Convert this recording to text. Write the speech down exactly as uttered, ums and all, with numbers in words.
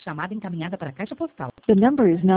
Chamada encaminhada para a caixa postal. The number is not